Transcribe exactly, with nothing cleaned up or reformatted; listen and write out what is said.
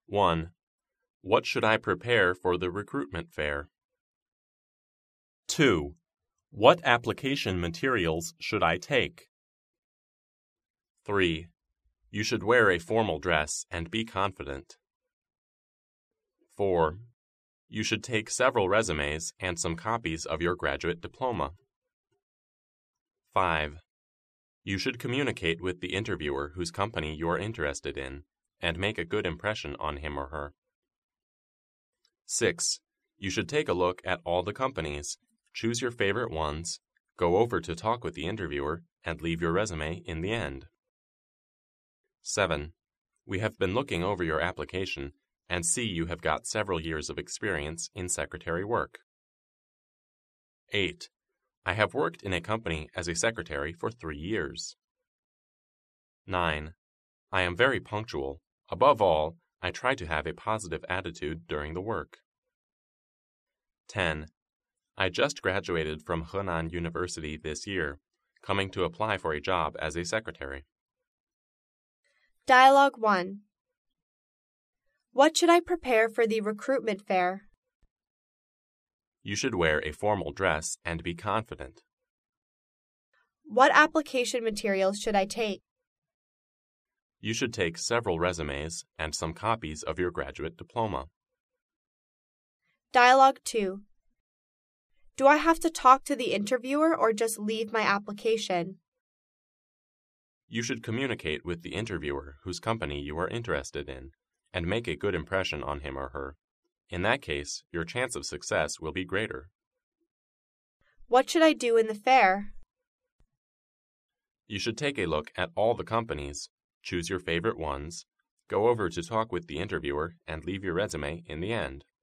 one. What should I prepare for the recruitment fair? two. What application materials should I take? three. You should wear a formal dress and be confident. four. You should take several resumes and some copies of your graduate diploma. five. You should communicate with the interviewer whose company you are interested in and make a good impression on him or her. six. You should take a look at all the companies, choose your favorite ones, go over to talk with the interviewer, and leave your resume in the end. seven. We have been looking over your application and see you have got several years of experience in secretary work. eight. I have worked in a company as a secretary for three years. nine. I am very punctual. Above all, I try to have a positive attitude during the work. ten. I just graduated from Henan University this year, coming to apply for a job as a secretary. Dialogue one. What should I prepare for the recruitment fair? You should wear a formal dress and be confident. What application materials should I take? You should take several resumes and some copies of your graduate diploma. Dialogue two. Do I have to talk to the interviewer or just leave my application? You should communicate with the interviewer whose company you are interested in and make a good impression on him or her. In that case, your chance of success will be greater. What should I do in the fair? You should take a look at all the companies, choose your favorite ones, go over to talk with the interviewer, and leave your resume in the end.